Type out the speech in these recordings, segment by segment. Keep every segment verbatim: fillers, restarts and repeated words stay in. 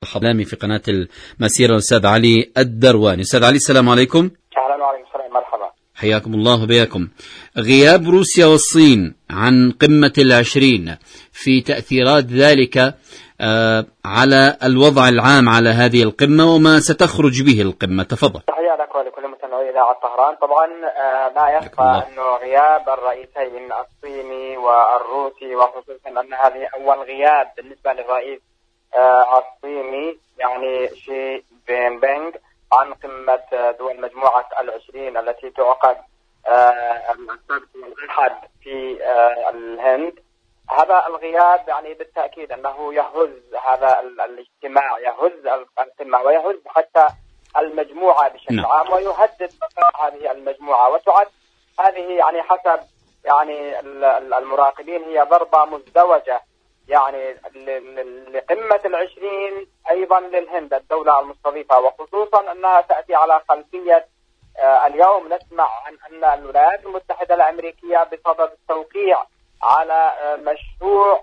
حضامي في قناة المسيرة الأستاذ علي الدرواني. أستاذ علي السلام عليكم. أهلا وعليكم السلام، مرحبا، حياكم الله وبياكم. غياب روسيا والصين عن قمة العشرين في تأثيرات ذلك على الوضع العام على هذه القمة وما ستخرج به القمة، تفضل. تحية لك ولكل متابعي إذاعة طهران. طبعا لا يخفى أنه غياب الرئيسين الصيني والروسي، وخصوصا أن هذه أول غياب بالنسبة للرئيس الصيني يعني شي جين بينغ عن قمة دول مجموعة العشرين التي تعقد السبت والأحد في الهند. هذا الغياب يعني بالتأكيد أنه يهز هذا الاجتماع، يهز القمة ويهز حتى المجموعة بشكل عام، ويهدد بقاء هذه المجموعة. وتعد هذه يعني حسب يعني المراقبين هي ضربة مزدوجة يعني لقمة العشرين أيضا للهند الدولة المستضيفة، وخصوصا أنها تأتي على خلفية اليوم نسمع عن أن الولايات المتحدة الأمريكية بصدد التوقيع على مشروع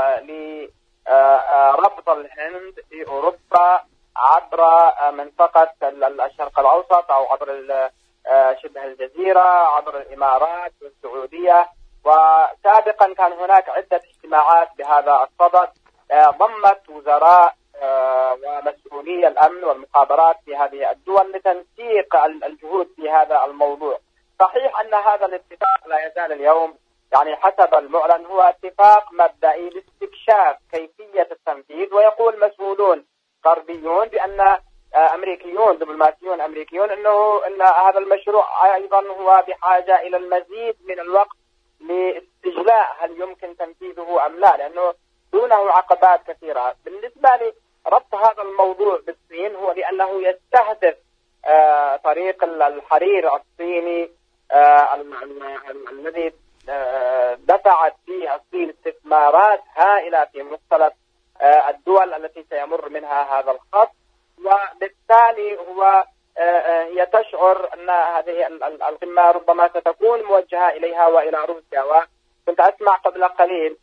لربط الهند بأوروبا عبر منطقة الشرق الأوسط أو عبر شبه الجزيرة، عبر الإمارات والسعودية. وسابقا كان هناك عدة اجتماعات بهذا الصدد ضمت وزراء ومسؤولي الأمن والمخابرات في هذه الدول لتنسيق الجهود في هذا الموضوع. صحيح أن هذا الاتفاق لا يزال اليوم يعني حسب المعلن هو اتفاق مبدئي لاستكشاف كيفية التنفيذ، ويقول مسؤولون غربيون بأن أمريكيون دبلوماسيون أمريكيون أنه أن هذا المشروع أيضا هو بحاجة إلى المزيد من الوقت لاستجلاء هل يمكن تنفيذه أم لا، لأنه دونه عقبات كثيرة. بالنسبة لربط هذا الموضوع بالصين هو لأنه يستهدف آه طريق الحرير الصيني آه الذي آه دفعت فيه الصين استثمارات هائلة في مختلف آه الدول التي سيمر منها هذا الخط، وبالتالي هو هي تشعر أن هذه القمة ربما ستكون موجهة إليها وإلى روسيا. وكنت أسمع قبل قليل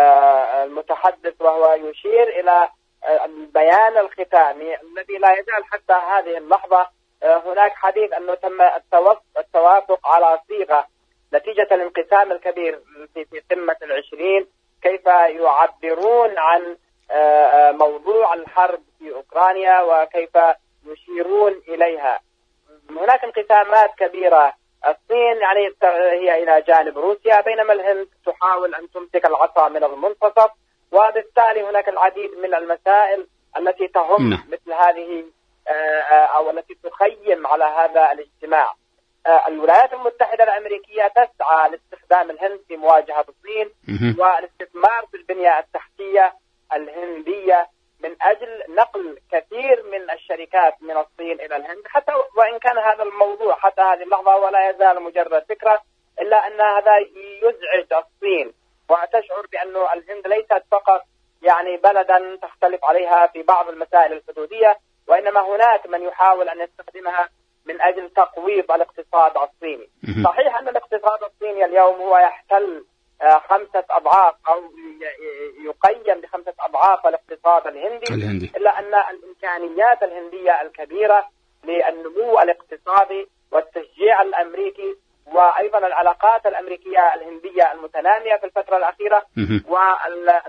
المتحدث وهو يشير إلى البيان الختامي الذي لا يزال حتى هذه اللحظة هناك حديث أنه تم التوافق على صيغة نتيجة الانقسام الكبير في قمة العشرين كيف يعبرون عن موضوع الحرب في أوكرانيا وكيف يشيرون إليها. هناك انقسامات كبيرة، الصين يعني هي إلى جانب روسيا، بينما الهند تحاول أن تمسك العصا من المنتصف، وبالتالي هناك العديد من المسائل التي تهم مثل هذه أو التي تخيم على هذا الاجتماع. الولايات المتحدة الأمريكية تسعى لاستخدام الهند في مواجهة الصين والاستثمار في البنية التحتية الهندية من أجل نقل كثير من الشركات من الصين إلى الهند، حتى وإن كان هذا الموضوع حتى هذه اللحظة ولا يزال مجرد فكرة، إلا أن هذا يزعج الصين وتشعر بأن الهند ليست فقط يعني بلدا تختلف عليها في بعض المسائل الحدودية، وإنما هناك من يحاول أن يستخدمها من أجل تقويض الاقتصاد الصيني. صحيح أن الاقتصاد الصيني اليوم هو يحتل خمسة أضعاف أو يقيم بخمسة أضعاف الاقتصاد الهندي, الهندي إلا أن الإمكانيات الهندية الكبيرة للنمو الاقتصادي والتشجيع الأمريكي وأيضا العلاقات الأمريكية الهندية المتنامية في الفترة الأخيرة وال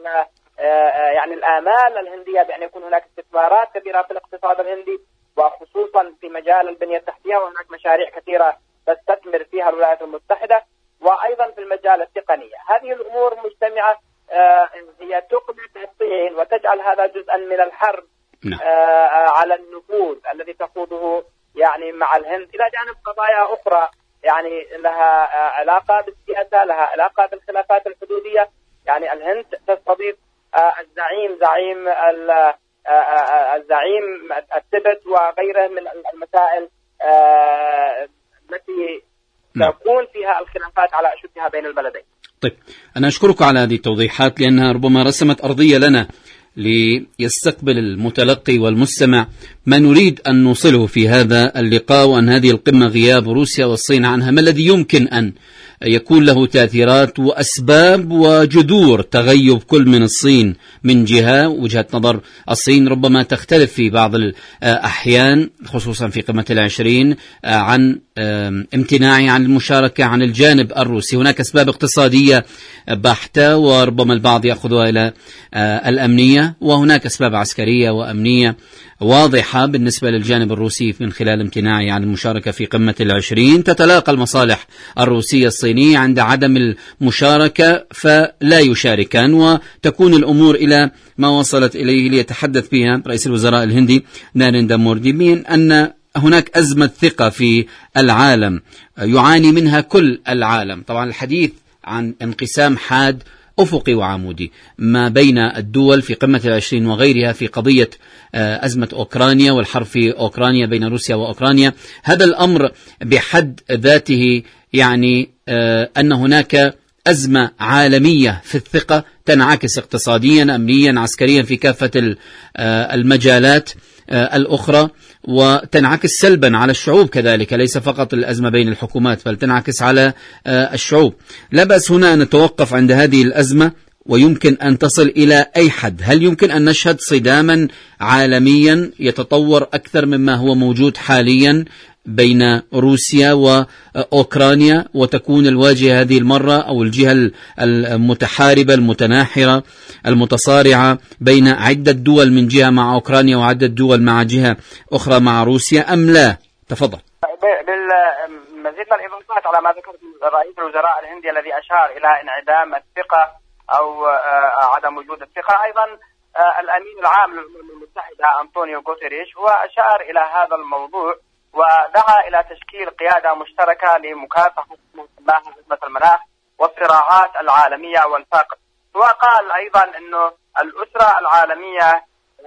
يعني الآمال الهندية بأن يكون هناك استثمارات كبيرة في الاقتصاد الهندي وخصوصا في مجال البنية التحتية، وهناك مشاريع كثيرة تستثمر فيها الولايات المتحدة، وأيضا في المجال التقني. هذه الأمور مجتمعة هي تقبل الصين وتجعل هذا جزءا من الحرب على النفوذ الذي تخوضه يعني مع الهند، إلى جانب قضايا أخرى يعني لها علاقة بالسياسة، لها علاقة بالخلافات الحدودية. يعني الهند تستضيف الزعيم زعيم الزعيم التبت وغيره من المسائل التي تكون فيها الخلافات على أشدها بين البلدين. طيب، أنا أشكرك على هذه التوضيحات لأنها ربما رسمت أرضية لنا ليستقبل المتلقي والمستمع ما نريد أن نوصله في هذا اللقاء، وأن هذه القمة غياب روسيا والصين عنها ما الذي يمكن أن يكون له تأثيرات وأسباب وجذور تغيب كل من الصين من جهة. وجهة نظر الصين ربما تختلف في بعض الأحيان خصوصا في قمة العشرين عن امتناعه عن المشاركة عن الجانب الروسي. هناك أسباب اقتصادية بحتة وربما البعض يأخذها إلى الأمنية، وهناك أسباب عسكرية وأمنية واضحة بالنسبة للجانب الروسي من خلال امتناعه عن المشاركة في قمة العشرين. تتلاقى المصالح الروسية الصينية عند عدم المشاركة فلا يشاركان، وتكون الأمور إلى ما وصلت إليه ليتحدث بها رئيس الوزراء الهندي ناريندرا مودي من أن هناك أزمة ثقة في العالم يعاني منها كل العالم. طبعا الحديث عن انقسام حاد أفقي وعمودي ما بين الدول في قمة العشرين وغيرها في قضية أزمة أوكرانيا والحرب في أوكرانيا بين روسيا وأوكرانيا، هذا الأمر بحد ذاته يعني أن هناك أزمة عالمية في الثقة تنعكس اقتصاديا أمنيا عسكريا في كافة المجالات الأخرى، وتنعكس سلبا على الشعوب كذلك، ليس فقط الأزمة بين الحكومات بل تنعكس على الشعوب. لا بأس هنا أن نتوقف عند هذه الأزمة ويمكن أن تصل إلى أي حد. هل يمكن أن نشهد صداما عالميا يتطور أكثر مما هو موجود حاليا بين روسيا وأوكرانيا وتكون الواجهة هذه المرة أو الجهة المتحاربة المتناحرة المتصارعة بين عدة دول من جهة مع أوكرانيا وعدة دول مع جهة أخرى مع روسيا أم لا؟ تفضل. بالمزيد من الإضافات على ما ذكر رئيس الوزراء الهندي الذي أشار إلى انعدام الثقة أو عدم وجود الثقة، أيضا الأمين العام للأمم المتحدة أنطونيو غوتيريش هو أشار إلى هذا الموضوع ودعا إلى تشكيل قيادة مشتركة لمكافحة أزمة المناخ والصراعات العالمية والفقر. وقال أيضا أنه الأسرة العالمية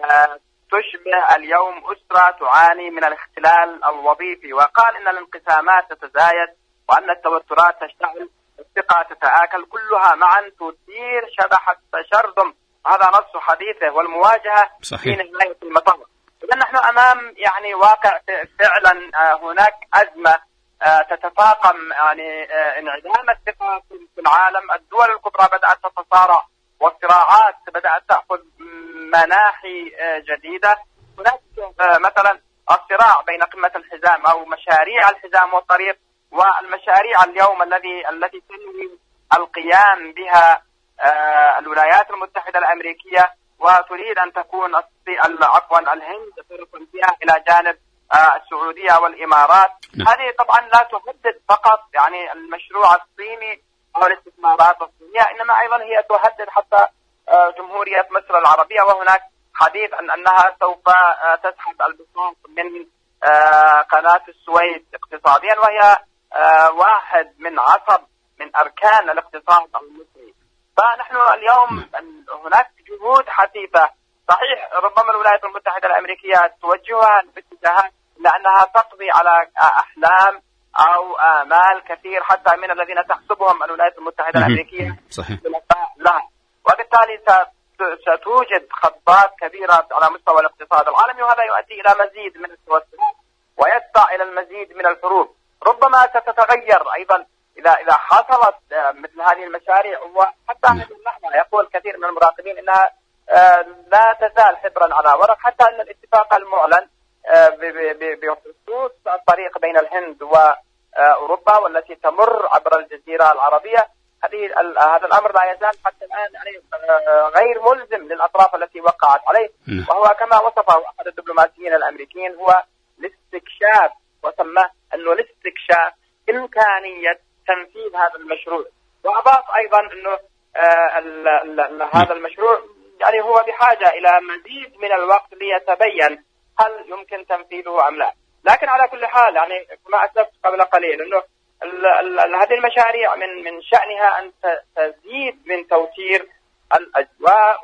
تشبه اليوم أسرة تعاني من الاختلال الوظيفي، وقال أن الانقسامات تتزايد وأن التوترات تشتعل، الثقة تتآكل، كلها معا تثير شبح التشرذم. هذا نص حديثه والمواجهة في نهاية المطاف. إذا نحن أمام يعني واقع فعلا هناك أزمة تتفاقم، يعني انعدام الثقة في العالم، الدول الكبرى بدأت تتصارع والصراعات بدأت تأخذ مناحي جديدة. هناك مثلا الصراع بين قمة الحزام أو مشاريع الحزام والطريق والمشاريع اليوم الذي التي تنوي القيام بها الولايات المتحدة الأمريكية وتريد أن تكون عفوا الهند طرفا فيها إلى جانب السعودية والإمارات. نعم. هذه طبعا لا تهدد فقط يعني المشروع الصيني أو الاستثمارات الصينية، إنما أيضا هي تهدد حتى جمهورية مصر العربية، وهناك حديث عن أنها سوف تسحب البساط من قناة السويس اقتصاديا، وهي واحد من عصب من أركان الاقتصاد المصري. فنحن اليوم هناك جهود حثيثة، صحيح ربما الولايات المتحدة الأمريكية توجهها باتجاهات لأنها تقضي على أحلام أو آمال كثير حتى من الذين تحسبهم الولايات المتحدة الأمريكية لها، وبالتالي ستوجد خطات كبيرة على مستوى الاقتصاد العالمي، وهذا يؤدي إلى مزيد من التوسعات ويدفع إلى المزيد من الحروب. ربما ستتغير أيضا إذا إذا حصلت مثل هذه المشاريع، وحتى هذه اللحظة يقول كثير من المراقبين أنها لا تزال حبرا على ورق، حتى أن الاتفاق المعلن بخصوص الطريق بين الهند وأوروبا والتي تمر عبر الجزيرة العربية، هذه هذا الأمر لا يزال حتى الآن يعني غير ملزم للأطراف التي وقعت عليه، وهو كما وصفه أحد الدبلوماسيين الأمريكيين هو الاستكشاف، وسماه أنه الاستكشاف إمكانية تنفيذ هذا المشروع. وأضاف أيضا أنه هذا المشروع يعني هو بحاجة إلى مزيد من الوقت ليتبين هل يمكن تنفيذه أم لا. لكن على كل حال يعني كما أسلفت قبل قليل أنه هذه المشاريع من من شأنها أن تزيد من توتير الأجواء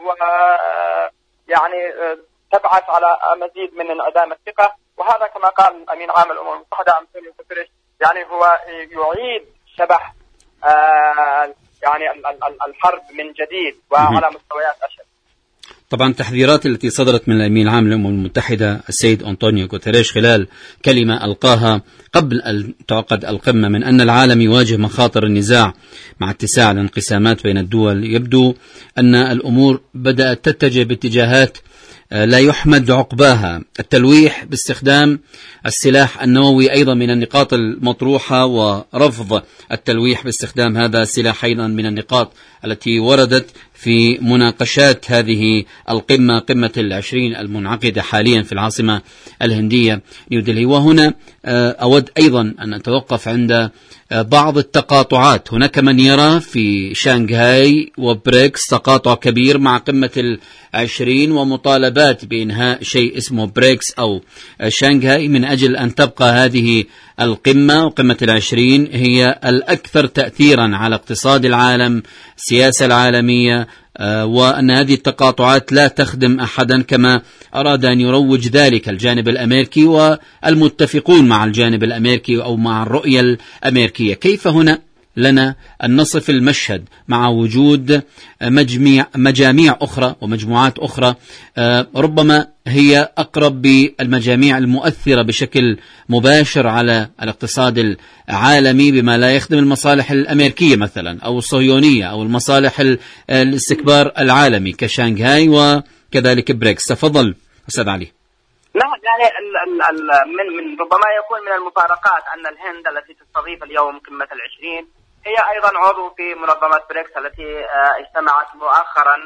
ويعني تبعث على مزيد من انعدام الثقة، وهذا كما قال أمين عام الأمم المتحدة أنطونيو غوتيريش يعني هو يعيد شبح يعني الحرب من جديد وعلى مستويات أشد. طبعا التحذيرات التي صدرت من الأمين العام للأمم المتحدة السيد أنطونيو غوتيريش خلال كلمة ألقاها قبل أن تعقد القمة من أن العالم يواجه مخاطر النزاع مع اتساع الانقسامات بين الدول، يبدو أن الأمور بدأت تتجه باتجاهات لا يحمد عقباها. التلويح باستخدام السلاح النووي أيضا من النقاط المطروحة، ورفض التلويح باستخدام هذا السلاح أيضا من النقاط التي وردت في مناقشات هذه القمة، قمة العشرين المنعقدة حاليا في العاصمة الهندية نيودلهي. وهنا أود أيضا أن أتوقف عند بعض التقاطعات. هناك من يرى في شانغهاي وبريكس تقاطع كبير مع قمة العشرين ومطالبات بإنهاء شيء اسمه بريكس أو شانغهاي من أجل أن تبقى هذه القمة وقمة العشرين هي الأكثر تأثيرا على اقتصاد العالم، السياسة العالمية، وأن هذه التقاطعات لا تخدم أحدا كما أراد أن يروج ذلك الجانب الأمريكي والمتفقون مع الجانب الأمريكي أو مع الرؤية الأمريكية. كيف هنا لنا أن نصف المشهد مع وجود مجميع مجاميع أخرى ومجموعات أخرى ربما هي أقرب بالمجاميع المؤثرة بشكل مباشر على الاقتصاد العالمي بما لا يخدم المصالح الأمريكية مثلا أو الصهيونية أو المصالح الاستكبار العالمي كشانغهاي وكذلك بريكس؟ تفضل أستاذ علي. نعم، يعني ال ال من من ربما يكون من المفارقات أن الهند التي تستضيف اليوم قمة العشرين هي أيضا عضو في منظمة بريكس التي اجتمعت مؤخرا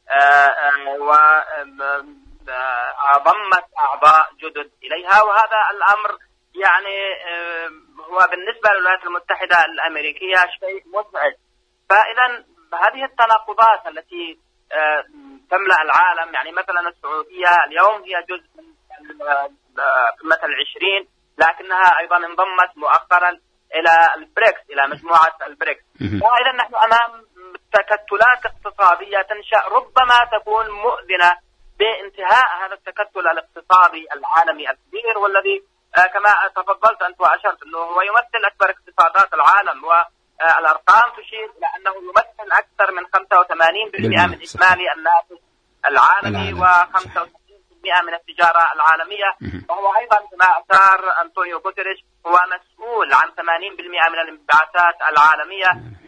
وضمت أعضاء جدد إليها، وهذا الأمر يعني هو بالنسبة للولايات المتحدة الأمريكية شيء مزعج. فإذا هذه التناقضات التي تملأ العالم، يعني مثلا السعودية اليوم هي جزء من قمة العشرين لكنها أيضا انضمت مؤخرا إلى البريكس، إلى مجموعة البريكس. وإذا نحن أمام تكتلات اقتصادية تنشأ ربما تكون مؤذنة بانتهاء هذا التكتل الاقتصادي العالمي الكبير، والذي كما تفضلت أنت وأشرت أنه هو يمثل أكبر اقتصادات العالم، والأرقام تشير إلى أنه يمثل أكثر من خمسة وثمانين بالمئة من إجمالي الناتج العالمي وخمسة وستين بالمئة من التجارة العالمية. وهو أيضا كما أشار أنطونيو غوتيريش هو مسؤول عن ثمانين بالمئة من الانبعاثات العالمية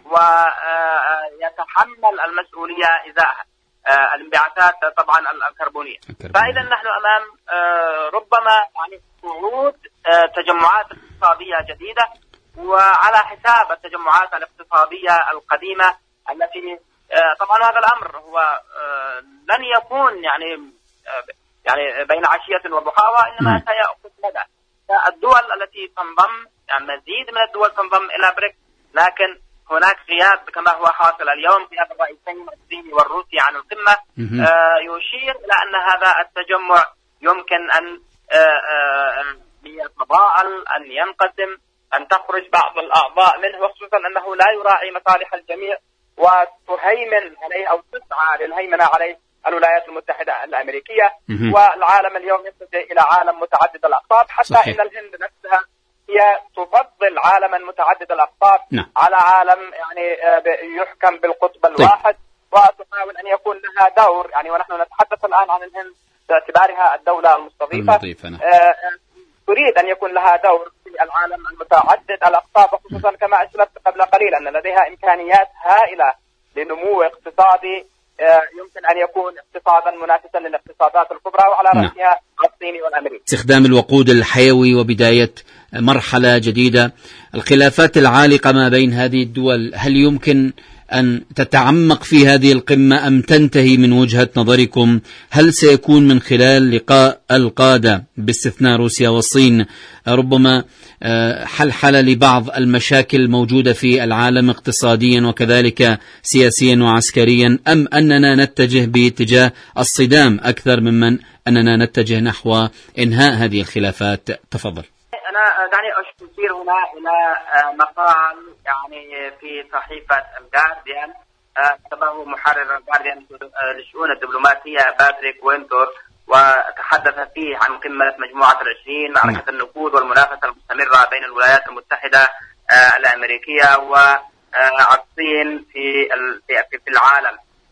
ويتحمل المسؤولية إذا الانبعاثات طبعا الكربونية. فإذا نحن أمام ربما يعني صعود تجمعات اقتصادية جديدة وعلى حساب التجمعات الاقتصادية القديمة التي طبعا هذا الأمر هو لن يكون يعني يعني بين عشية وضحاها، إنما سيأخذ مدى. الدول التي تنضم يعني مزيد من الدول تنضم إلى بريكس، لكن هناك غياب كما هو حاصل اليوم غياب الرئيسين الصيني والروسي عن القمة آه يشير إلى أن هذا التجمع يمكن أن آه آه يتضاءل، أن ينقسم، أن تخرج بعض الأعضاء منه، وخصوصا أنه لا يراعي مصالح الجميع وتهيمن عليه أو تسعى للهيمنة عليه الولايات المتحدة الأمريكية. والعالم اليوم يتجه إلى عالم متعدد الأقطاب، حتى صحيح. إن الهند نفسها هي تفضل عالما متعدد الأقطاب نعم. على عالم يعني يحكم بالقطب الواحد، وتحاول أن يكون لها دور، يعني ونحن نتحدث الآن عن الهند باعتبارها الدولة المستضيفة تريد أن يكون لها دور في العالم المتعدد الأقطاب، وخصوصا كما أشرت قبل قليل أن لديها إمكانيات هائلة لنمو اقتصادي يمكن أن يكون اقتصادا منافسا للاقتصادات الكبرى، وعلى رأسها الصيني والأمريكي. استخدام الوقود الحيوي وبداية مرحلة جديدة. الخلافات العالقة ما بين هذه الدول هل يمكن أن تتعمق في هذه القمة أم تنتهي من وجهة نظركم؟ هل سيكون من خلال لقاء القادة باستثناء روسيا والصين ربما حلحلة لبعض المشاكل الموجودة في العالم اقتصاديا وكذلك سياسيا وعسكريا، أم أننا نتجه باتجاه الصدام أكثر ممن أننا نتجه نحو إنهاء هذه الخلافات؟ تفضل. أنا دعني أشير هنا إلى مقال يعني في صحيفة الجارديان كتبه محرر الجارديان للشؤون الدبلوماسية باتريك وينتور، وتحدث فيه عن قمة مجموعة العشرين، معركة النفوذ والمنافسة المستمرة بين الولايات المتحدة الأمريكية والصين في في العالم.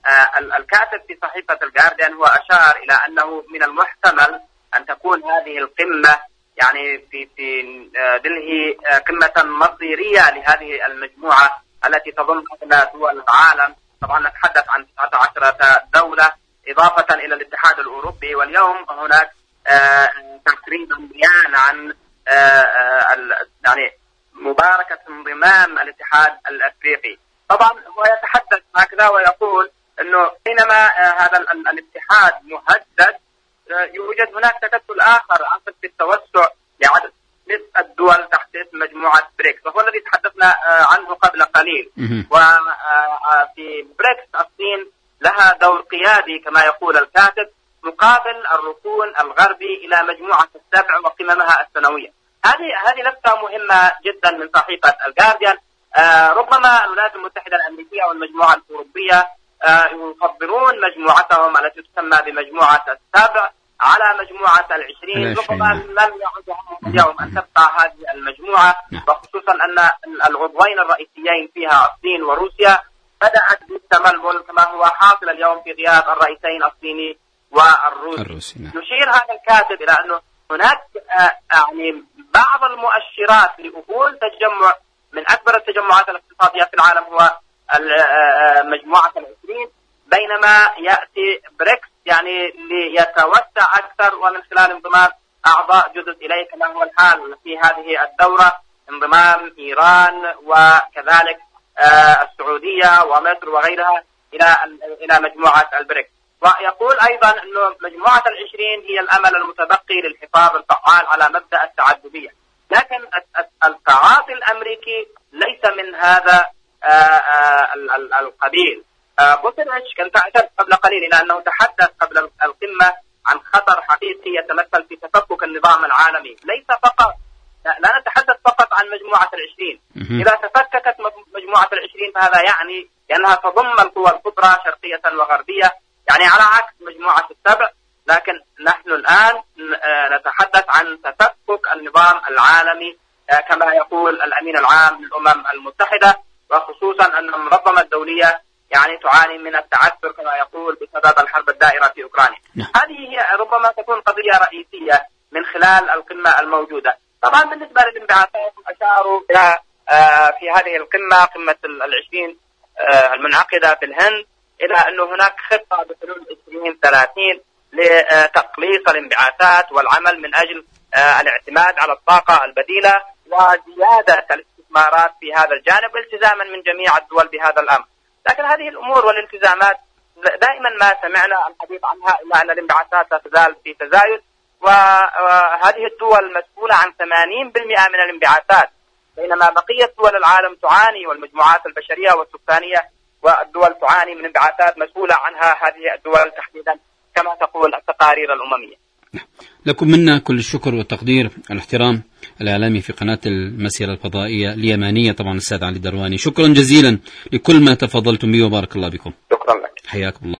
الكاتب في صحيفة الجارديان هو أشار إلى أنه من المحتمل أن تكون هذه القمة يعني في في دلهي قمة مصيرية لهذه المجموعة التي تضم أغلى دول العالم. طبعا نتحدث عن تسعة عشر دولة إضافة إلى الاتحاد الأوروبي، واليوم هناك تقريبا بيان عن يعني مباركة انضمام الاتحاد الأفريقي. طبعا هو يتحدث هكذا ويقول أنه بينما هذا الاتحاد مهدد يوجد هناك تكتل آخر عقد في التوسع لعدد الدول تحت اسم مجموعة بريكس، وهو الذي تحدثنا عنه قبل قليل. وفي بريكس الصين لها دور قيادي كما يقول الكاتب مقابل الركون الغربي إلى مجموعة السبع وقممها السنوية. هذه هذه لفتة مهمة جدا من صحيفة الجارديان. آه ربما الولايات المتحدة الأمريكية والمجموعة الأوروبية آه يفضلون مجموعتهم التي تسمى بمجموعة السبع على مجموعة العشرين. ربما لم يعد عنهم اليوم أن تبقى هذه المجموعة، وخصوصا أن العضوين الرئيسيين فيها الصين وروسيا بدأت بالتململ كما هو حاصل اليوم في غياب الرئيسين الصيني والروسي. يشير هذا الكاتب إلى أنه هناك آه يعني بعض المؤشرات لقبول تجمع من أكبر التجمعات الاقتصادية في العالم هو مجموعة العشرين، بينما يأتي بريكس يعني ليتوسع أكثر ومن خلال انضمام أعضاء جدد إليه كما هو الحال في هذه الدورة، انضمام إيران وكذلك السعودية ومصر وغيرها إلى إلى مجموعة البريكس. ويقول أيضا أنه مجموعة العشرين هي الأمل المتبقي للحفاظ الفعال على مبدأ التعددية، لكن التعاطي الأمريكي ليس من هذا القبيل. بوتينيتش كان تعترف قبل قليل إلى أنه تحدث قبل القمة عن خطر حقيقي يتمثل في تفكك النظام العالمي. ليس فقط لا نتحدث فقط عن مجموعة العشرين. إذا تفككت مجموعة العشرين فهذا يعني لأنها تضم القوى الكبرى شرقية وغربية، يعني على عكس مجموعة السبع. لكن نحن الآن نتحدث عن تفكك النظام العالمي كما يقول الأمين العام للأمم المتحدة، وخصوصا أن المنظمة الدولية يعني تعاني من التعثر كما يقول بسبب الحرب الدائرة في أوكرانيا. هذه هي ربما تكون قضية رئيسية من خلال القمة الموجودة. طبعا بالنسبة للانبعاثات أشاروا إلى في هذه القمة قمة العشرين المنعقدة في الهند إلى أنه هناك خطة بحلول عشرين ثلاثين لتقليص الانبعاثات والعمل من أجل الاعتماد على الطاقة البديلة وزيادة الاستثمارات في هذا الجانب التزاما من جميع الدول بهذا الأمر. لكن هذه الأمور والالتزامات دائما ما سمعنا الحديث عنها إلا أن الانبعاثات لا تزال في تزايد، وهذه الدول مسؤولة عن ثمانين بالمئة من الانبعاثات، بينما بقية دول العالم تعاني، والمجموعات البشرية والسكانية والدول تعاني من انبعاثات مسؤولة عنها هذه الدول تحديدا كما تقول التقارير الأممية. لكم منا كل الشكر والتقدير. الاحترام الإعلامي في قناة المسيرة الفضائية اليمانية طبعا السيد علي الدرواني، شكرا جزيلا لكل ما تفضلتم به وبارك الله بكم. شكرا لك. حياكم الله.